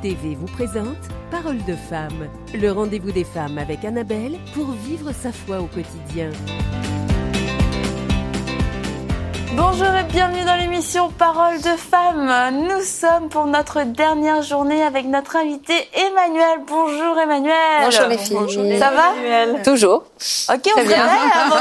TV vous présente Parole de femme, le rendez-vous des femmes avec Annabelle pour vivre sa foi au quotidien. Bonjour et bienvenue dans l'émission Parole de femmes. Nous sommes pour notre dernière journée avec notre invité Emmanuelle. Bonjour Emmanuelle. Bonjour les filles. Bonjour. Ça va Emmanuelle? Toujours. Ok, on se réveille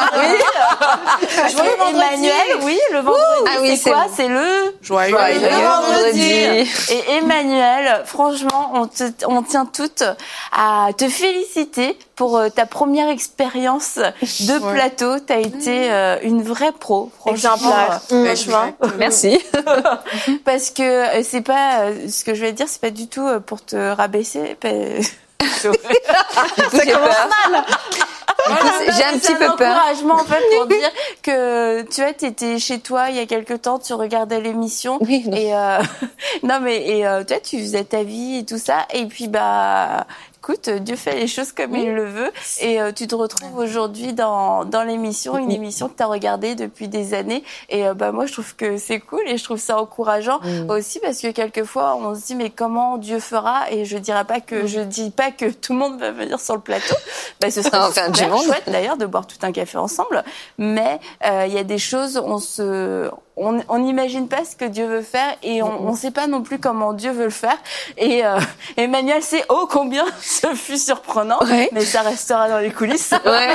oui. Emmanuelle, oui, le vendredi, c'est quoi? C'est le Joyeux vendredi. Et Emmanuelle, franchement, on tient toutes à te féliciter pour ta première expérience de plateau. T'as été une vraie pro, franchement. Franchement. Merci. Parce que c'est pas ce que je vais dire, c'est pas du tout pour te rabaisser. Ça commence mal. J'ai un petit peu peur. C'est un encouragement en fait pour dire que tu vois, t'étais chez toi il y a quelque temps, tu regardais l'émission et toi tu faisais ta vie et tout ça et puis écoute, Dieu fait les choses comme il le veut et tu te retrouves aujourd'hui dans l'émission, une émission que tu as regardée depuis des années et moi je trouve que c'est cool et je trouve ça encourageant aussi parce que quelquefois on se dit mais comment Dieu fera et je dis pas que tout le monde va venir sur le plateau. Ce serait super chouette d'ailleurs de boire tout un café ensemble, mais il y a des choses on n'imagine pas ce que Dieu veut faire et on sait pas non plus comment Dieu veut le faire et Emmanuelle c'est oh combien ce fut surprenant mais ça restera dans les coulisses.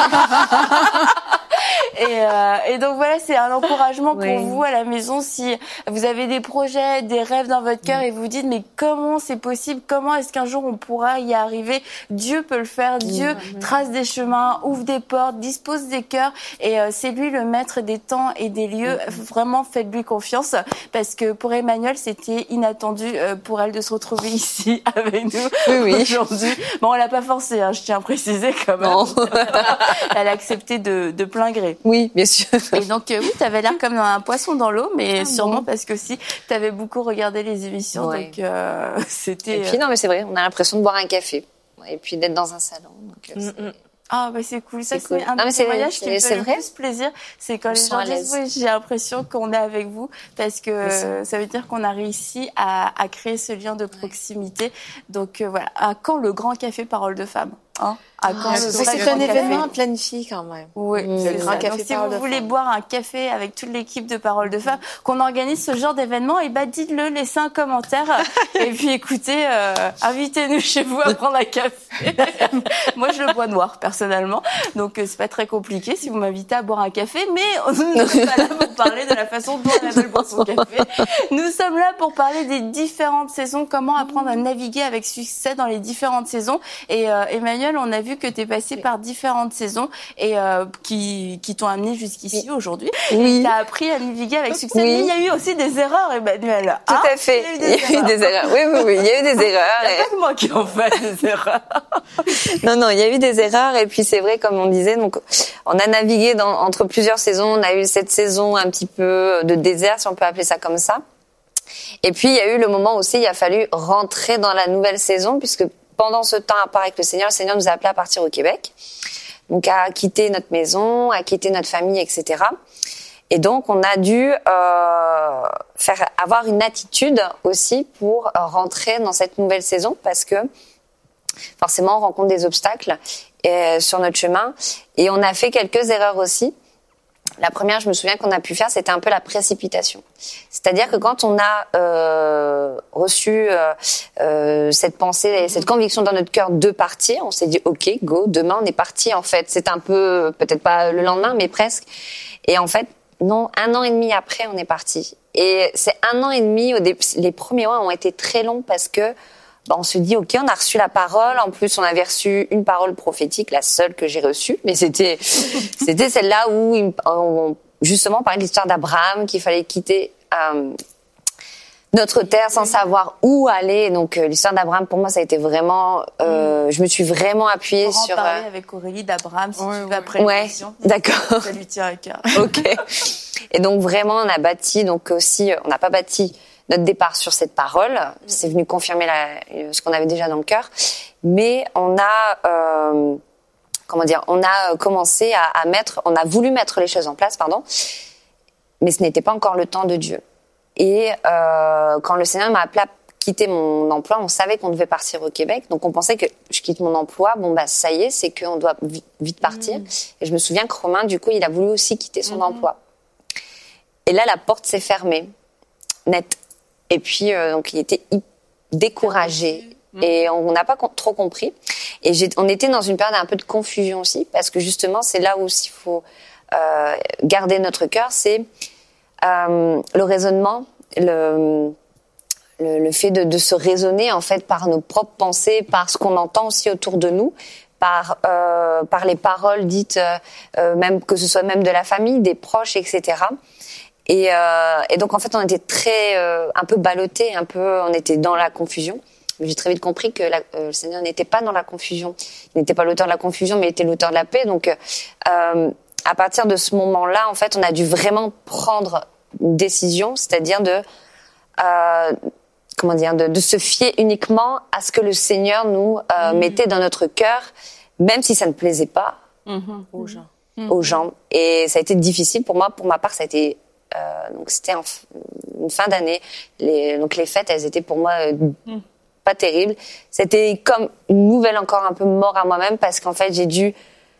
Et donc voilà, c'est un encouragement pour vous à la maison si vous avez des projets, des rêves dans votre cœur et vous dites mais comment c'est possible, comment est-ce qu'un jour on pourra y arriver? Dieu peut le faire, Dieu trace des chemins, ouvre des portes, dispose des cœurs et c'est lui le maître des temps et des lieux. Vraiment faites-lui confiance parce que pour Emmanuelle c'était inattendu pour elle de se retrouver ici avec nous aujourd'hui. Bon, on l'a pas forcé, je tiens à préciser quand même. Non. Elle a accepté de plein gré. Oui, bien sûr. Et donc oui, t'avais l'air comme un poisson dans l'eau, mais sûrement parce que aussi t'avais beaucoup regardé les émissions, donc c'était. Et puis non, mais c'est vrai, on a l'impression de boire un café et puis d'être dans un salon. Donc, c'est cool. Ça, cool. c'est un des témoignages qui me fait le plus plaisir. C'est quand les gens disent oui, j'ai l'impression qu'on est avec vous parce que ça veut dire qu'on a réussi à créer ce lien de proximité. Donc voilà. À quand le grand café Parole de femme? C'est un événement planifié quand même. Oui, le grand café. Donc, si vous voulez boire un café avec toute l'équipe de Parole de Femmes, qu'on organise ce genre d'événement, dites-le, laissez un commentaire. Et puis écoutez, invitez-nous chez vous à prendre un café. Moi, je le bois noir, personnellement. Donc, c'est pas très compliqué si vous m'invitez à boire un café, mais on n'est pas là pour parler de la façon dont Annabelle boit son café. Nous sommes là pour parler des différentes saisons, comment apprendre à naviguer avec succès dans les différentes saisons. Et Emmanuelle, on a vu que tu es passée par différentes saisons et qui t'ont amené jusqu'ici aujourd'hui. Oui. Tu as appris à naviguer avec succès. Mais il y a eu aussi des erreurs, Emmanuelle. Tout à fait. Il y a eu des erreurs. Oui, il y a eu des erreurs. Il n'y a pas que moi qui en fais des erreurs. Non, il y a eu des erreurs et puis c'est vrai, comme on disait, donc on a navigué entre plusieurs saisons. On a eu cette saison un petit peu de désert, si on peut appeler ça comme ça. Et puis il y a eu le moment aussi, il a fallu rentrer dans la nouvelle saison puisque pendant ce temps à part avec le Seigneur nous a appelés à partir au Québec, donc à quitter notre maison, à quitter notre famille, etc. Et donc on a dû avoir une attitude aussi pour rentrer dans cette nouvelle saison parce que forcément on rencontre des obstacles sur notre chemin et on a fait quelques erreurs aussi. La première, je me souviens qu'on a pu faire, c'était un peu la précipitation. C'est-à-dire que quand on a reçu cette pensée, cette conviction dans notre cœur de partir, on s'est dit OK, go, demain on est parti en fait. C'est un peu, peut-être pas le lendemain, mais presque. Et en fait, non, 1 an et demi après, on est parti. Et c'est 1 an et demi, les premiers mois ont été très longs parce que on se dit OK, on a reçu la parole. En plus, on avait reçu une parole prophétique, la seule que j'ai reçue. Mais c'était celle-là où on justement parlait de l'histoire d'Abraham, qu'il fallait quitter notre terre sans savoir où aller. Donc l'histoire d'Abraham, pour moi, ça a été vraiment. Je me suis vraiment appuyée sur. On va en parler avec Aurélie d'Abraham si tu veux après l'émission. D'accord. Ça lui tient à cœur. OK. Et donc vraiment, on a bâti. Donc aussi, on n'a pas bâti notre départ sur cette parole, c'est venu confirmer ce qu'on avait déjà dans le cœur, mais on a commencé on a voulu mettre les choses en place, mais ce n'était pas encore le temps de Dieu. Et quand le Seigneur m'a appelé à quitter mon emploi. On savait qu'on devait partir au Québec, donc on pensait que je quitte mon emploi. Bon bah ça y est, c'est qu'on doit vite partir. Et je me souviens que Romain, du coup, il a voulu aussi quitter son emploi. Et là, la porte s'est fermée, net. Et puis donc il était découragé et on n'a pas trop compris. Et on était dans une période un peu de confusion aussi, parce que justement, c'est là où il faut garder notre cœur, c'est le raisonnement, le fait de se raisonner en fait par nos propres pensées, par ce qu'on entend aussi autour de nous, par les paroles dites, même que ce soit même de la famille, des proches, etc. Et donc en fait, on était un peu ballottés, on était dans la confusion. J'ai très vite compris que le Seigneur n'était pas dans la confusion. Il n'était pas l'auteur de la confusion, mais il était l'auteur de la paix. Donc, à partir de ce moment-là, en fait, on a dû vraiment prendre une décision, c'est-à-dire de se fier uniquement à ce que le Seigneur nous mettait dans notre cœur, même si ça ne plaisait pas aux gens. Et ça a été difficile pour moi. Pour ma part, ça a été donc c'était une fin d'année. Donc les fêtes, elles étaient pour moi pas terrible. C'était comme une nouvelle encore un peu mort à moi-même, parce qu'en fait j'ai dû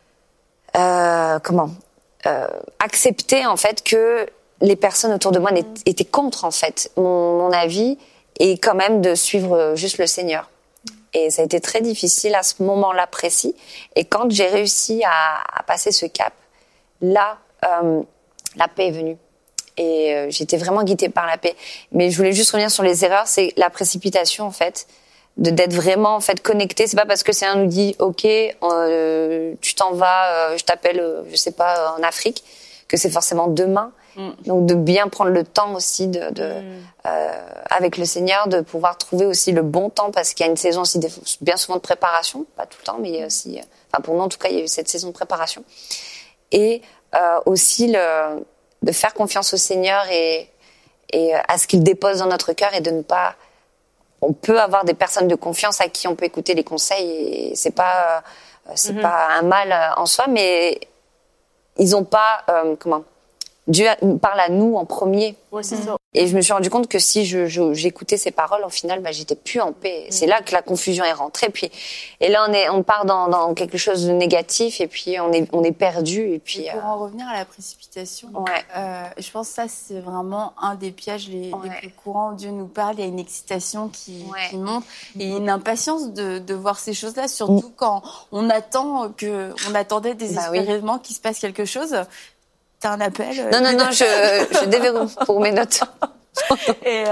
accepter en fait que les personnes autour de moi étaient contre en fait mon avis, et quand même de suivre juste le Seigneur. Et ça a été très difficile à ce moment-là précis. Et quand j'ai réussi à passer ce cap, là la paix est venue. Et j'étais vraiment guidée par la paix. Mais je voulais juste revenir sur les erreurs, c'est la précipitation en fait, d'être vraiment en fait connecté. C'est pas parce que Seigneur nous dit OK, tu t'en vas, je t'appelle, je sais pas, en Afrique, que c'est forcément demain. Donc de bien prendre le temps aussi avec le Seigneur, de pouvoir trouver aussi le bon temps, parce qu'il y a une saison aussi bien souvent de préparation, pas tout le temps, mais il y a aussi, pour nous en tout cas, il y a eu cette saison de préparation. Et aussi de faire confiance au Seigneur et à ce qu'il dépose dans notre cœur, et de ne pas... On peut avoir des personnes de confiance à qui on peut écouter les conseils, et c'est pas un mal en soi, mais ils ont pas... Dieu parle à nous en premier. Ouais, c'est ça. Et je me suis rendu compte que si j'écoutais ces paroles, au final, j'étais plus en paix. C'est là que la confusion est rentrée. Et là, on part dans quelque chose de négatif, et puis on est perdu. Et puis pour en revenir à la précipitation, je pense que ça c'est vraiment un des pièges les plus courants. Dieu nous parle, il y a une excitation qui monte, et une impatience de voir ces choses-là, surtout quand on attendait désespérément qu'il se passe quelque chose. T'as un appel? Non, je déverrouille pour mes notes. Et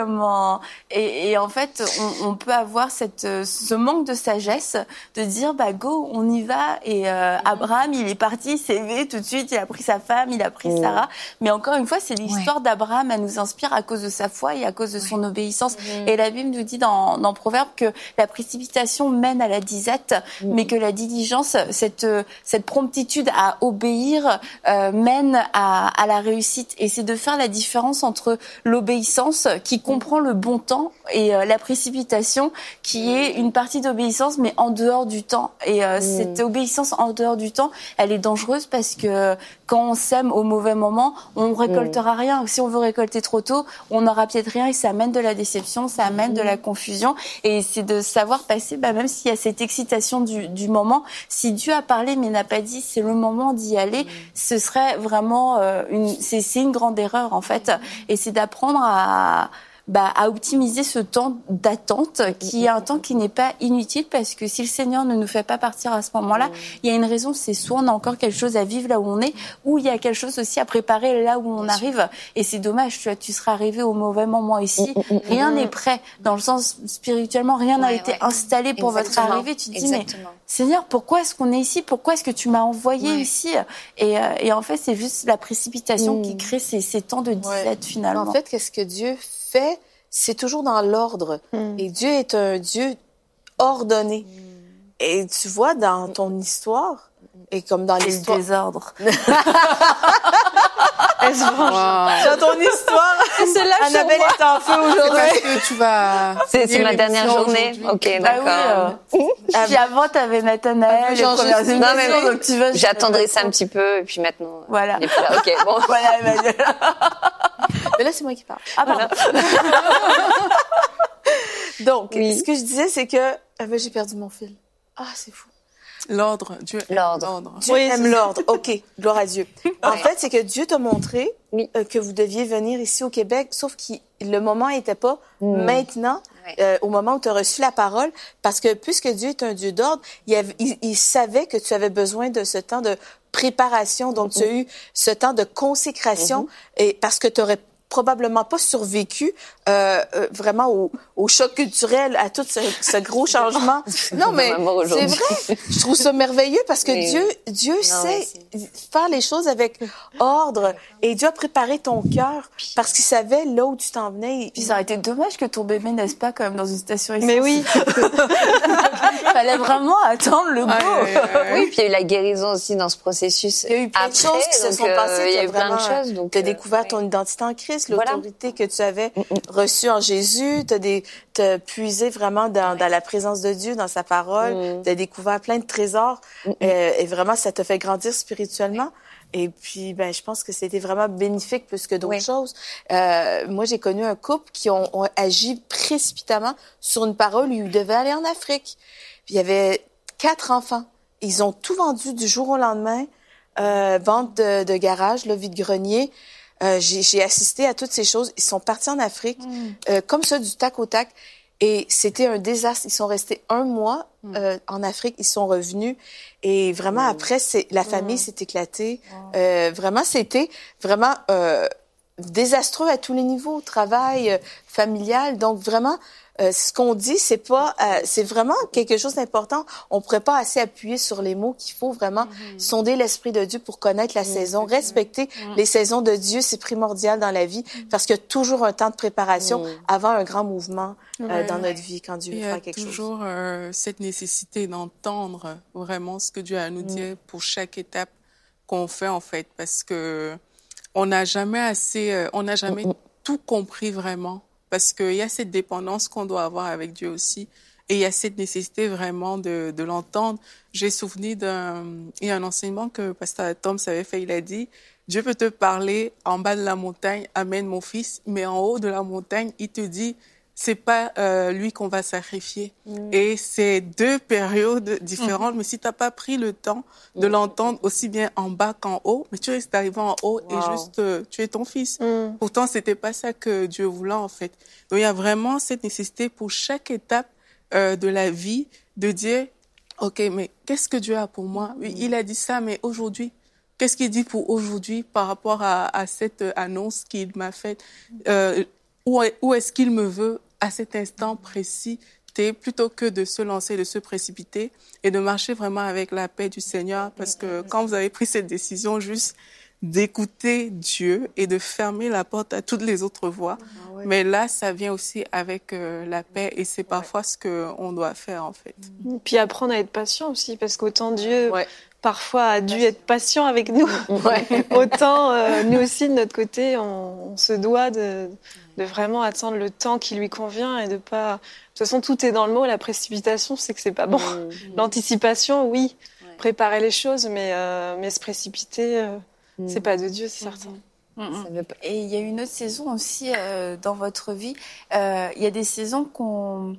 et en fait on peut avoir ce manque de sagesse de dire go, on y va. Et Abraham, il est parti, il s'est élevé tout de suite, il a pris sa femme, il a pris Sarah, mais encore une fois c'est l'histoire d'Abraham, elle nous inspire à cause de sa foi et à cause de son obéissance. Et la Bible nous dit dans Proverbe que la précipitation mène à la disette, mais que la diligence, cette promptitude à obéir, mène à la réussite. Et c'est de faire la différence entre l'obéissance qui comprend le bon temps et la précipitation qui est une partie d'obéissance mais en dehors du temps. Et cette obéissance en dehors du temps, elle est dangereuse, parce que quand on sème au mauvais moment, on récoltera rien. Si on veut récolter trop tôt, on n'aura peut-être rien, et ça amène de la déception, ça amène de la confusion. Et c'est de savoir passer, même s'il y a cette excitation du moment, si Dieu a parlé mais n'a pas dit c'est le moment d'y aller, ce serait vraiment c'est une grande erreur en fait. Et c'est d'apprendre à optimiser ce temps d'attente, qui est un temps qui n'est pas inutile, parce que si le Seigneur ne nous fait pas partir à ce moment-là, il y a une raison, c'est soit on a encore quelque chose à vivre là où on est, ou il y a quelque chose aussi à préparer là où on arrive. Et c'est dommage, tu seras arrivé au mauvais moment ici. Rien n'est prêt, dans le sens spirituellement, rien n'a été installé pour votre arrivée. Tu te dis, mais Seigneur, pourquoi est-ce qu'on est ici? Pourquoi est-ce que tu m'as envoyé ici? Et en fait, c'est juste la précipitation qui crée ces temps de disette finalement. En fait, qu'est-ce que Dieu fait, c'est toujours dans l'ordre. Et Dieu est un Dieu ordonné. Et tu vois, dans ton histoire, et comme dans l'histoire... le désordre. Dans ton histoire, Annabelle est en feu aujourd'hui. Que tu vas... C'est ma dernière journée. Ok, d'accord. Puis avant, t'avais Nathanaël, les premières émissions, donc tu vas... J'attendrai ça un petit peu, et puis maintenant... Voilà. Il est plus là. Ok, bon. Voilà, Emmanuel. Mais là, c'est moi qui parle. Ah, pardon. Donc, ce que je disais, c'est que j'ai perdu mon fil. Ah, c'est fou. L'ordre, Dieu aime l'ordre. Dieu aime l'ordre. OK, gloire à Dieu. En fait, c'est que Dieu t'a montré que vous deviez venir ici au Québec, sauf que le moment n'était pas maintenant, au moment où tu as reçu la parole, parce que puisque Dieu est un Dieu d'ordre, il savait que tu avais besoin de ce temps de préparation, donc tu as eu ce temps de consécration, et parce que tu aurais probablement pas survécu vraiment au choc culturel, à tout ce gros changement. Non, mais c'est vrai. Je trouve ça merveilleux parce que Dieu sait faire les choses avec ordre, et Dieu a préparé ton cœur parce qu'il savait là où tu t'en venais. Puis ça aurait été dommage que ton bébé naisse pas quand même dans une station essence. Mais oui. Fallait vraiment attendre le go. Oui, puis il y a eu la guérison aussi dans ce processus. Il y a eu plein de choses qui se sont passées. Il y a eu plein de choses. Donc, tu as découvert ton identité en Christ, l'autorité que tu avais reçue en Jésus. T'as puisé vraiment dans la présence de Dieu, dans sa parole. T'as découvert plein de trésors. Et vraiment, ça t'a fait grandir spirituellement. Et puis, je pense que c'était vraiment bénéfique plus que d'autres choses. Moi, j'ai connu un couple qui ont agi précipitamment sur une parole où ils devaient aller en Afrique. Puis, il y avait 4 enfants. Ils ont tout vendu du jour au lendemain. Vente de garage, vide-grenier. J'ai assisté à toutes ces choses. Ils sont partis en Afrique, comme ça, du tac au tac. Et c'était un désastre. Ils sont restés 1 mois en Afrique. Ils sont revenus. Et vraiment, après, la famille s'est éclatée. Vraiment, c'était vraiment désastreux à tous les niveaux. Travail, familial. Donc, vraiment, ce qu'on dit, c'est vraiment quelque chose d'important. On pourrait pas assez appuyer sur les mots qu'il faut vraiment sonder l'esprit de Dieu pour connaître la saison, respecter les saisons de Dieu, c'est primordial dans la vie parce qu'il y a toujours un temps de préparation avant un grand mouvement dans notre vie quand Dieu veut faire quelque chose. Il y a toujours cette nécessité d'entendre vraiment ce que Dieu a à nous dire pour chaque étape qu'on fait en fait, parce que on n'a jamais tout compris vraiment. Parce qu'il y a cette dépendance qu'on doit avoir avec Dieu aussi. Et il y a cette nécessité vraiment de l'entendre. J'ai souvenir il y a un enseignement que Pasteur Tom avait fait. Il a dit, Dieu peut te parler en bas de la montagne, amène mon fils, mais en haut de la montagne, il te dit, c'est pas lui qu'on va sacrifier. Et c'est 2 périodes différentes. Mais si t'as pas pris le temps de l'entendre aussi bien en bas qu'en haut, mais tu risques d'arriver en haut et juste tuer ton fils. Pourtant, c'était pas ça que Dieu voulait en fait. Donc il y a vraiment cette nécessité pour chaque étape de la vie de dire, ok, mais qu'est-ce que Dieu a pour moi? Il a dit ça, mais aujourd'hui, qu'est-ce qu'il dit pour aujourd'hui par rapport à cette annonce qu'il m'a faite? Où est-ce qu'il me veut à cet instant précis, plutôt que de se lancer, de se précipiter et de marcher vraiment avec la paix du Seigneur, parce que quand vous avez pris cette décision juste d'écouter Dieu et de fermer la porte à toutes les autres voies, mais là, ça vient aussi avec la paix et c'est parfois ce qu'on doit faire en fait. Puis apprendre à être patient aussi, parce qu'autant Dieu... parfois a dû être patient avec nous. Autant nous aussi de notre côté, on se doit de vraiment attendre le temps qui lui convient et de pas. De toute façon, tout est dans le mot. La précipitation, c'est que c'est pas bon. L'anticipation, oui, préparer les choses, mais se précipiter, c'est pas de Dieu, c'est certain. Et il y a une autre saison aussi dans votre vie. Il y a des saisons qu'on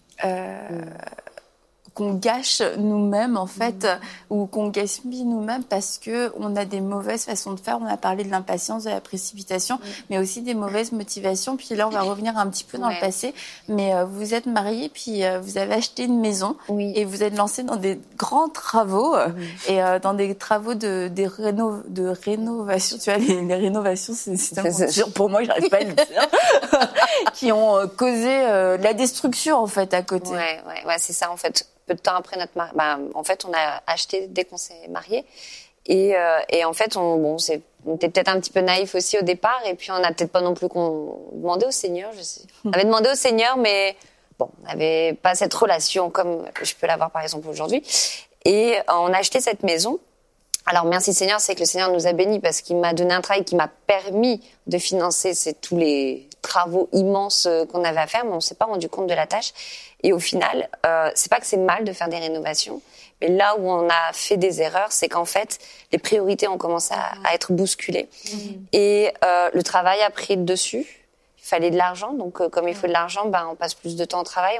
gâche nous-mêmes en fait, ou qu'on gaspille nous-mêmes parce que on a des mauvaises façons de faire. On a parlé de l'impatience, de la précipitation, mais aussi des mauvaises motivations. Puis là, on va revenir un petit peu dans le passé. Mais vous êtes mariés, puis vous avez acheté une maison et vous êtes lancés dans des grands travaux et dans des travaux de rénovation. Tu vois, les rénovations, c'est tellement dur pour moi, j'arrive pas à le dire. Qui ont causé la destruction en fait à côté. Ouais, c'est ça en fait. Peu de temps après notre en fait, on a acheté dès qu'on s'est mariés. Et en fait, on était peut-être un petit peu naïf aussi au départ. Et puis, on n'a peut-être pas non plus demandé au Seigneur. On avait demandé au Seigneur, mais on n'avait pas cette relation comme je peux l'avoir, par exemple, aujourd'hui. Et on a acheté cette maison. Alors, merci Seigneur, c'est que le Seigneur nous a bénis parce qu'il m'a donné un travail qui m'a permis de financer tous les travaux immenses qu'on avait à faire, mais on ne s'est pas rendu compte de la tâche. Et au final, c'est pas que c'est mal de faire des rénovations, mais là où on a fait des erreurs, c'est qu'en fait, les priorités ont commencé à être bousculées. Et le travail a pris le dessus. Il fallait de l'argent, donc comme il faut de l'argent, on passe plus de temps au travail.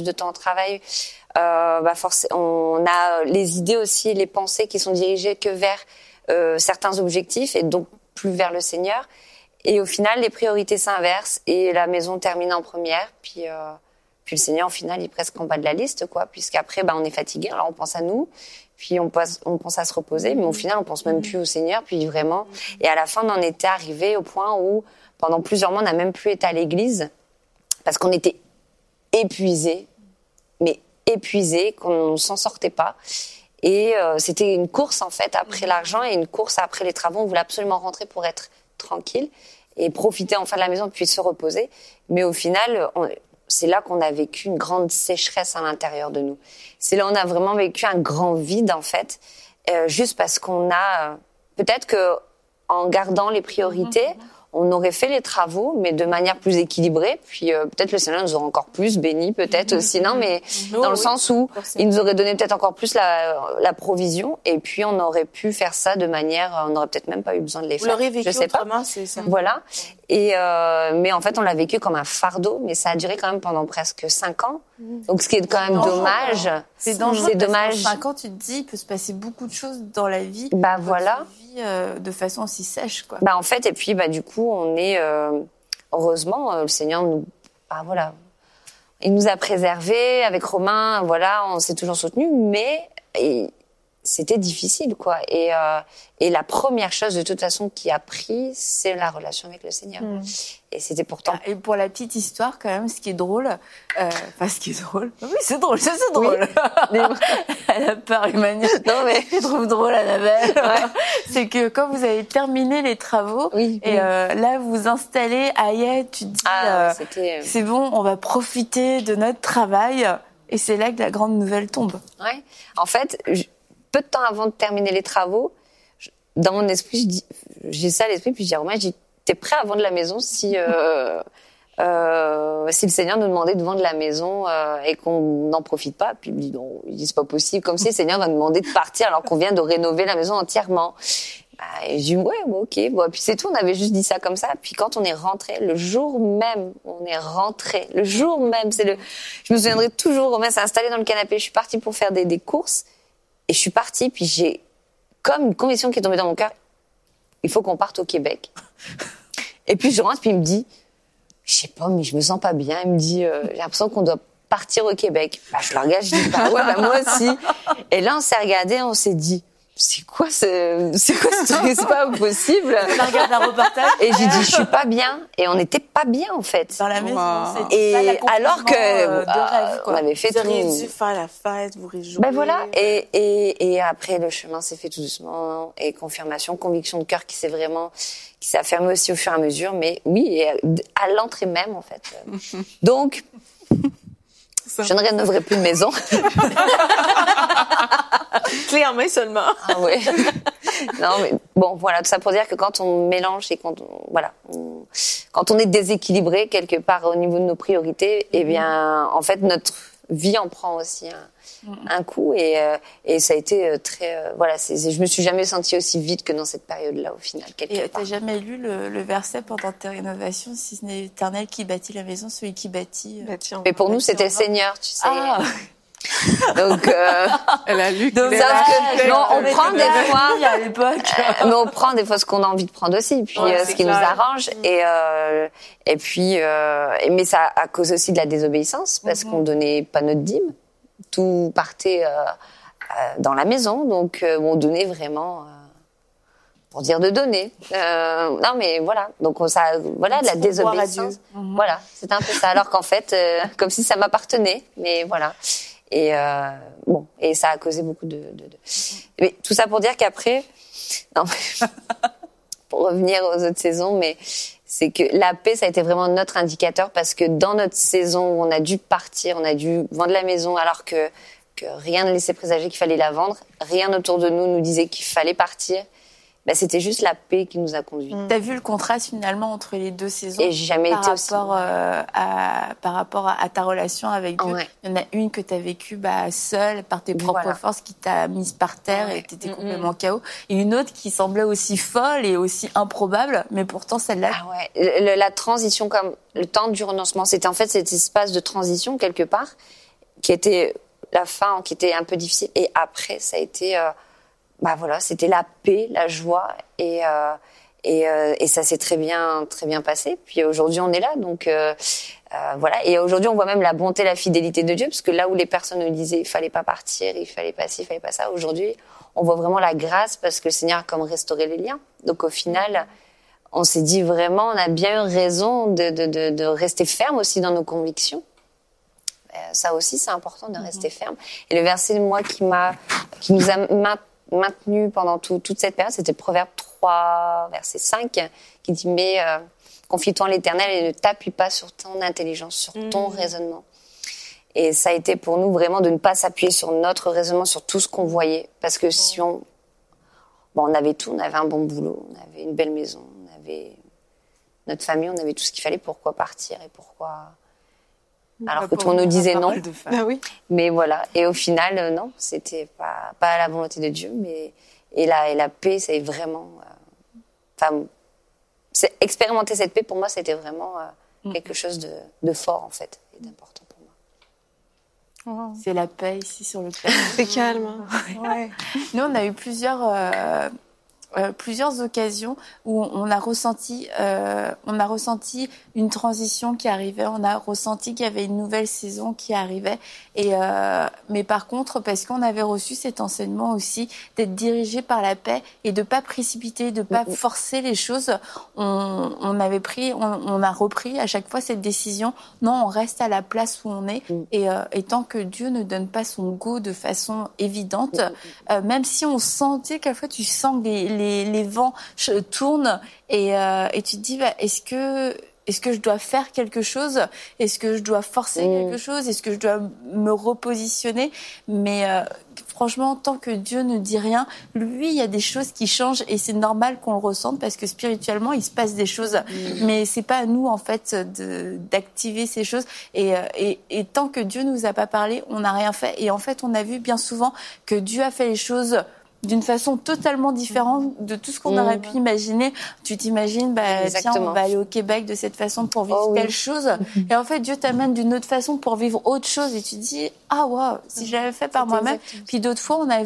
On a les idées aussi, les pensées qui sont dirigées que vers certains objectifs et donc plus vers le Seigneur. Et au final, les priorités s'inversent et la maison termine en première. Puis le Seigneur, au final, il est presque en bas de la liste, quoi. Puisqu'après, on est fatigué, alors on pense à nous. Puis on pense à se reposer, mais au final, on pense même plus au Seigneur. Puis vraiment, et à la fin, on en était arrivé au point où pendant plusieurs mois, on n'a même plus été à l'église parce qu'on était épuisés, qu'on ne s'en sortait pas. Et c'était une course, en fait, après l'argent et une course après les travaux. On voulait absolument rentrer pour être tranquille et profiter enfin de la maison puis se reposer. Mais au final, c'est là qu'on a vécu une grande sécheresse à l'intérieur de nous. C'est là où on a vraiment vécu un grand vide, en fait, juste parce qu'on a... peut-être que en gardant les priorités, on aurait fait les travaux, mais de manière plus équilibrée. Puis peut-être le Seigneur nous aurait encore plus bénis, peut-être aussi, non, mais dans le sens où il nous aurait donné peut-être encore plus la provision. Et puis on aurait pu faire ça de manière, on n'aurait peut-être même pas eu besoin de les faire. Vous l'aurez vécu autrement, pas. C'est ça. Voilà. Et mais en fait, on l'a vécu comme un fardeau, mais ça a duré quand même pendant presque 5 ans. Donc ce qui est quand même dommage. C'est dangereux. C'est dommage. 5 ans, tu te dis, il peut se passer beaucoup de choses dans la vie. Voilà. De façon aussi sèche, quoi. En fait, et puis du coup, on est heureusement le Seigneur nous, il nous a préservés avec Romain. Voilà, on s'est toujours soutenus, mais c'était difficile, quoi. Et la première chose de toute façon qui a pris, c'est la relation avec le Seigneur. Et c'était pourtant. Et pour la petite histoire, quand même, ce qui est drôle, ce qui est drôle. Oui, c'est drôle, ça c'est drôle. Oui. Elle a peur, Emmanuel. Non mais je trouve drôle, Annabelle. Ouais. C'est que quand vous avez terminé les travaux, là vous vous installez à Yed, tu te dis, c'est bon, on va profiter de notre travail. Et c'est là que la grande nouvelle tombe. Ouais. En fait, peu de temps avant de terminer les travaux, dans mon esprit, j'ai ça à l'esprit, puis je dis à Romain, t'es prêt à vendre la maison si le Seigneur nous demandait de vendre la maison et qu'on n'en profite pas? Puis il me dit non, c'est pas possible, comme si le Seigneur va nous demander de partir alors qu'on vient de rénover la maison entièrement. Et je dis ok, puis c'est tout, on avait juste dit ça comme ça. Puis quand on est rentré, le jour même, je me souviendrai toujours, Romain s'est installé dans le canapé, je suis partie pour faire des courses. Et je suis partie, puis j'ai comme une conviction qui est tombée dans mon cœur. Il faut qu'on parte au Québec. Et puis je rentre, puis il me dit, je sais pas, mais je me sens pas bien. Il me dit, j'ai l'impression qu'on doit partir au Québec. Je le regarde, je dis, moi aussi. Et là, on s'est regardé, on s'est dit, c'est quoi ce truc, c'est pas possible. On regarde un reportage. Et j'ai dit, je suis pas bien. Et on n'était pas bien, en fait. Dans la maison. Et alors que, on avait fait tout. Vous auriez dû faire la fête, vous réjouir. Voilà. Et après, le chemin s'est fait tout doucement. Et confirmation, conviction de cœur qui s'est affirmée aussi au fur et à mesure. Mais oui, et à l'entrée même, en fait. Donc, je ne rénoverai plus de maison. Clé en main seulement. Ah ouais. Non, mais bon, voilà, tout ça pour dire que quand on mélange et quand on est déséquilibré quelque part au niveau de nos priorités, eh bien, en fait, notre vie en prend aussi un coup et ça a été très, je me suis jamais sentie aussi vide que dans cette période-là au final. Et t'as jamais lu le verset pendant tes rénovations, si ce n'est l'Éternel qui bâtit la maison, celui qui bâtit. Mais pour nous, c'était le Seigneur, tu sais. Ah. Donc, elle a lu. On prend des fois, à l'époque. mais on prend des fois ce qu'on a envie de prendre aussi, puis ce qui nous arrange, et puis, mais ça a causé aussi de la désobéissance parce qu'on donnait pas notre dîme, tout partait dans la maison, donc on donnait vraiment. Pour dire de donner. Non, mais voilà. Donc, de la désobéissance. Voilà, c'est un peu ça. Alors qu'en fait, comme si ça m'appartenait. Mais voilà. Et et ça a causé beaucoup de... Mais tout ça pour dire qu'après... Non, pour revenir aux autres saisons, mais c'est que la paix, ça a été vraiment notre indicateur parce que dans notre saison où on a dû partir, on a dû vendre la maison alors que rien ne laissait présager qu'il fallait la vendre, rien autour de nous disait qu'il fallait partir. c'était juste la paix qui nous a conduits. T'as vu le contraste finalement entre les 2 saisons? Et j'ai jamais été aussi. Par rapport à ta relation avec Dieu. Ouais. Il y en a une que t'as vécue seule, par tes propres forces, qui t'a mise par terre et t'étais complètement KO. Et une autre qui semblait aussi folle et aussi improbable, mais pourtant celle-là... Ah ouais, la transition, comme le temps du renoncement, c'était en fait cet espace de transition quelque part, qui était la fin, qui était un peu difficile. Et après, ça a été... c'était la paix, la joie, et ça s'est très bien passé. Puis aujourd'hui, on est là, donc voilà. Et aujourd'hui, on voit même la bonté, la fidélité de Dieu, parce que là où les personnes nous disaient il fallait pas partir, il fallait pas ci, il fallait pas ça, aujourd'hui, on voit vraiment la grâce, parce que le Seigneur a comme restauré les liens. Donc au final, on s'est dit vraiment, on a bien eu raison de rester ferme aussi dans nos convictions. Ça aussi, c'est important de rester ferme. Et le verset, moi, qui nous a maintenu pendant toute cette période, c'était Proverbe 3, verset 5, qui dit « Mais confie-toi en l'Éternel et ne t'appuie pas sur ton intelligence, sur ton raisonnement. » Et ça a été pour nous vraiment de ne pas s'appuyer sur notre raisonnement, sur tout ce qu'on voyait. Parce que si on avait tout, on avait un bon boulot, on avait une belle maison, on avait notre famille, on avait tout ce qu'il fallait, pourquoi partir et pourquoi... Alors que tout le monde nous disait non. Oui. Mais voilà. Et au final, non, c'était pas la volonté de Dieu, mais et la paix, c'est vraiment. Expérimenter cette paix pour moi, c'était vraiment quelque chose de fort en fait et d'important pour moi. C'est la paix ici sur le plateau. C'est calme. Ouais. Nous, on a eu plusieurs occasions où on a ressenti une transition qui arrivait, on a ressenti qu'il y avait une nouvelle saison qui arrivait. Mais par contre, parce qu'on avait reçu cet enseignement aussi d'être dirigé par la paix et de pas précipiter, de pas forcer les choses, on a repris à chaque fois cette décision. Non, on reste à la place où on est et tant que Dieu ne donne pas son go de façon évidente, même si on sentait quelquefois tu sens que les vents tournent et tu te dis est-ce que je dois faire quelque chose? Est-ce que je dois forcer quelque chose? Est-ce que je dois me repositionner? Mais franchement, tant que Dieu ne dit rien, lui, il y a des choses qui changent et c'est normal qu'on le ressente parce que spirituellement, il se passe des choses. Mais c'est pas à nous, en fait, d'activer ces choses. Et tant que Dieu nous a pas parlé, on n'a rien fait. Et en fait, on a vu bien souvent que Dieu a fait les choses d'une façon totalement différente de tout ce qu'on aurait pu imaginer. Tu t'imagines, tiens, on va aller au Québec de cette façon pour vivre telle chose. Et en fait, Dieu t'amène d'une autre façon pour vivre autre chose. Et tu te dis, ah wow, si j'avais fait par moi-même. Puis d'autres fois, on a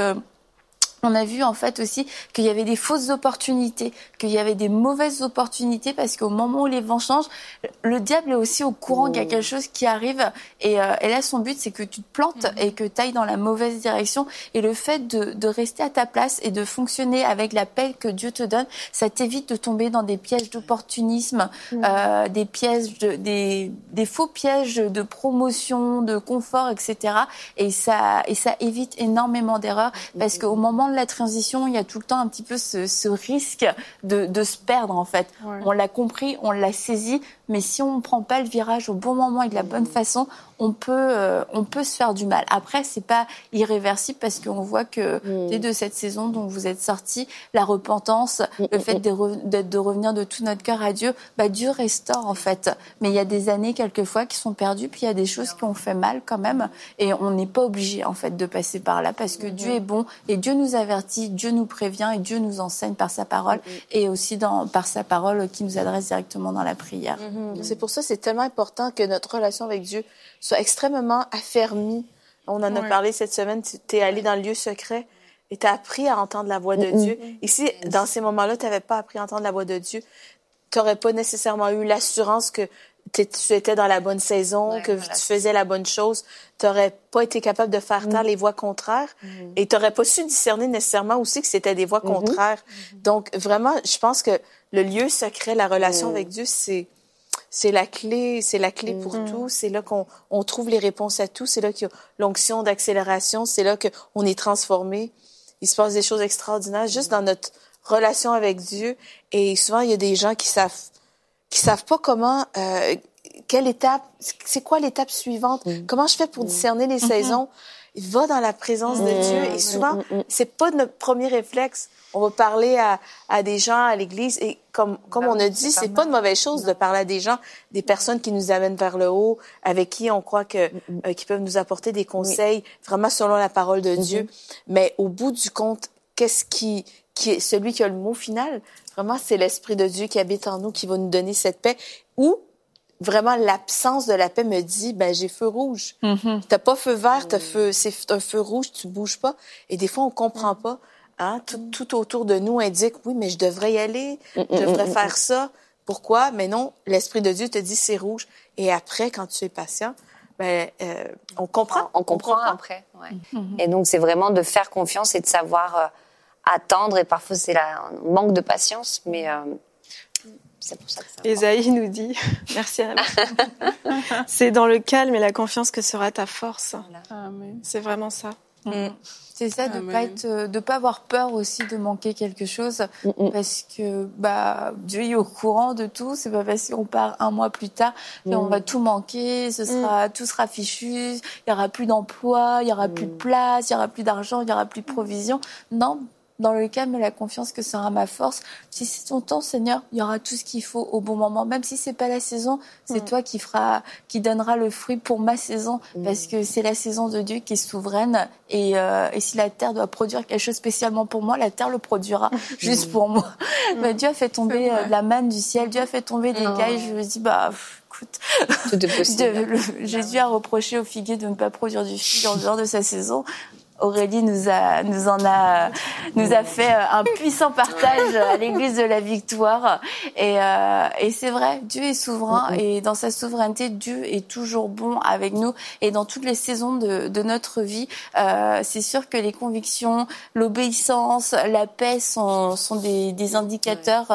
vu en fait aussi qu'il y avait des fausses opportunités, qu'il y avait des mauvaises opportunités parce qu'au moment où les vents changent, le diable est aussi au courant qu'il y a quelque chose qui arrive et là son but c'est que tu te plantes et que tu ailles dans la mauvaise direction et le fait de rester à ta place et de fonctionner avec la paix que Dieu te donne, ça t'évite de tomber dans des pièges d'opportunisme, des pièges des faux pièges de promotion, de confort, etc. Et ça évite énormément d'erreurs parce qu'au moment de la transition, il y a tout le temps un petit peu ce risque de se perdre en fait. Ouais. On l'a compris, on l'a saisi, mais si on ne prend pas le virage au bon moment et de la bonne façon, on peut se faire du mal. Après, c'est pas irréversible parce qu'on voit que dès de cette saison dont vous êtes sortis, la repentance, le fait de revenir de tout notre cœur à Dieu, Dieu restaure en fait. Mais il y a des années quelquefois qui sont perdues, puis il y a des choses qui ont fait mal quand même, et on n'est pas obligé en fait de passer par là parce que Dieu est bon et Dieu nous avertit, Dieu nous prévient et Dieu nous enseigne par sa parole et aussi par sa parole qui nous adresse directement dans la prière. C'est pour ça que c'est tellement important que notre relation avec Dieu soit extrêmement affermie. On en a parlé cette semaine, tu es allé dans le lieu secret et tu as appris à entendre la voix de Dieu. Ici, dans ces moments-là, tu n'avais pas appris à entendre la voix de Dieu. Tu n'aurais pas nécessairement eu l'assurance que tu étais dans la bonne saison, que tu faisais la bonne chose. Tu n'aurais pas été capable de faire taire les voix contraires et tu n'aurais pas su discerner nécessairement aussi que c'était des voix contraires. Donc, vraiment, je pense que le lieu secret, la relation avec Dieu, c'est la clé pour tout. C'est là qu'on trouve les réponses à tout. C'est là qu'il y a l'onction d'accélération. C'est là qu'on est transformé. Il se passe des choses extraordinaires juste dans notre relation avec Dieu. Et souvent, il y a des gens qui savent pas comment, quelle étape, c'est quoi l'étape suivante? Comment je fais pour discerner les saisons? va dans la présence de Dieu. Et souvent, c'est pas notre premier réflexe. On va parler à des gens à l'église et comme on a dit, c'est pas une mauvaise chose de parler à des gens, des personnes qui nous amènent vers le haut, avec qui on croit que qui peuvent nous apporter des conseils vraiment selon la parole de Dieu. Mais au bout du compte, qu'est-ce qui est celui qui a le mot final? Vraiment, c'est l'Esprit de Dieu qui habite en nous qui va nous donner cette paix. Ou vraiment l'absence de la paix me dit, ben j'ai feu rouge. T'as pas feu vert, c'est un feu rouge, tu bouges pas. Et des fois, on comprend pas. Hein? Tout autour de nous indique, oui, mais je devrais y aller, je devrais faire ça. Pourquoi? Mais non, l'Esprit de Dieu te dit c'est rouge. Et après, quand tu es patient, ben on comprend. On comprend après. Ouais. Et donc, c'est vraiment de faire confiance et de savoir attendre. Et parfois, c'est un manque de patience, mais c'est pour ça que ça. Esaïe nous dit, merci Anna. C'est dans le calme et la confiance que sera ta force. Amen. C'est vraiment ça. C'est ça, de pas avoir peur aussi de manquer quelque chose, parce que Dieu est au courant de tout. C'est pas parce qu'on part un mois plus tard qu'on va tout manquer, tout sera fichu, il y aura plus d'emploi, il y aura plus de place, il y aura plus d'argent, il y aura plus de provisions. Non. Dans le calme et la confiance que sera ma force. Si c'est ton temps, Seigneur, il y aura tout ce qu'il faut au bon moment. Même si c'est pas la saison, c'est toi qui donnera le fruit pour ma saison. Parce que c'est la saison de Dieu qui est souveraine. Et si la terre doit produire quelque chose spécialement pour moi, la terre le produira juste pour moi. Mais Dieu a fait tomber de la manne du ciel. Dieu a fait tomber des cailles. Je me dis, écoute, tout est possible. Jésus a reproché au figuier de ne pas produire du figue en dehors de sa saison. Aurélie nous a fait un puissant partage à l'église de la Victoire et c'est vrai, Dieu est souverain et dans sa souveraineté Dieu est toujours bon avec nous et dans toutes les saisons de notre vie c'est sûr que les convictions, l'obéissance, la paix sont des indicateurs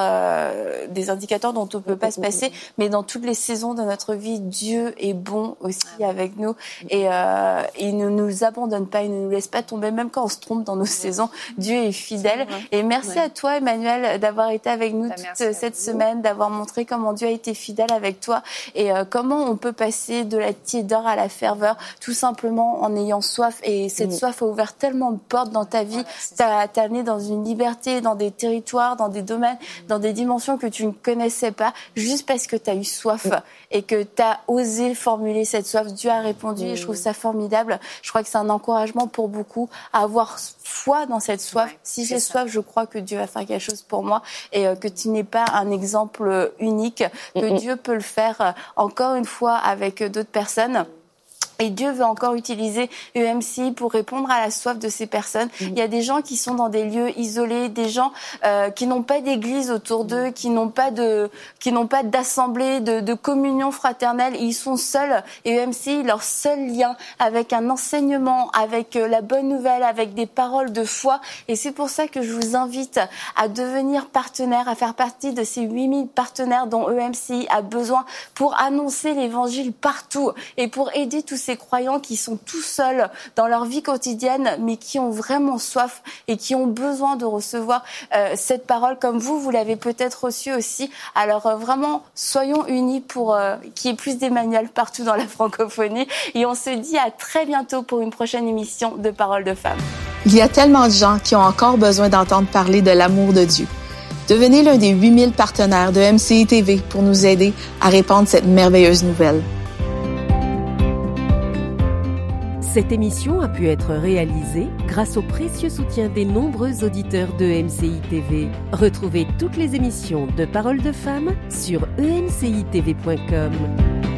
dont on peut pas se passer, mais dans toutes les saisons de notre vie Dieu est bon aussi avec nous et il ne nous abandonne pas, il ne nous laisse pas tomber, même quand on se trompe dans nos saisons. Dieu est fidèle. Et merci à toi, Emmanuel, d'avoir été avec nous toute cette semaine, d'avoir montré comment Dieu a été fidèle avec toi et comment on peut passer de la tiédeur à la ferveur, tout simplement en ayant soif. Et cette soif a ouvert tellement de portes dans ta vie. T'as amené dans une liberté, dans des territoires, dans des domaines, dans des dimensions que tu ne connaissais pas, juste parce que t'as eu soif et que t'as osé formuler cette soif. Dieu a répondu et je trouve ça formidable. Je crois que c'est un encouragement pour beaucoup à avoir foi dans cette soif. Si j'ai soif, je crois que Dieu va faire quelque chose pour moi et que tu n'es pas un exemple unique, que Dieu peut le faire encore une fois avec d'autres personnes. Et Dieu veut encore utiliser EMCI pour répondre à la soif de ces personnes. Il y a des gens qui sont dans des lieux isolés, des gens qui n'ont pas d'église autour d'eux, qui n'ont pas d'assemblée, de communion fraternelle. Ils sont seuls. Et EMCI, leur seul lien avec un enseignement, avec la bonne nouvelle, avec des paroles de foi. Et c'est pour ça que je vous invite à devenir partenaire, à faire partie de ces 8000 partenaires dont EMCI a besoin pour annoncer l'évangile partout et pour aider tous ces croyants qui sont tout seuls dans leur vie quotidienne, mais qui ont vraiment soif et qui ont besoin de recevoir cette parole comme vous l'avez peut-être reçue aussi. Alors vraiment, soyons unis pour qu'il y ait plus d'Emmanuel partout dans la francophonie. Et on se dit à très bientôt pour une prochaine émission de Paroles de Femmes. Il y a tellement de gens qui ont encore besoin d'entendre parler de l'amour de Dieu. Devenez l'un des 8000 partenaires de MCI TV pour nous aider à répandre cette merveilleuse nouvelle. Cette émission a pu être réalisée grâce au précieux soutien des nombreux auditeurs de MCI TV. Retrouvez toutes les émissions de Paroles de Femmes sur emcitv.com.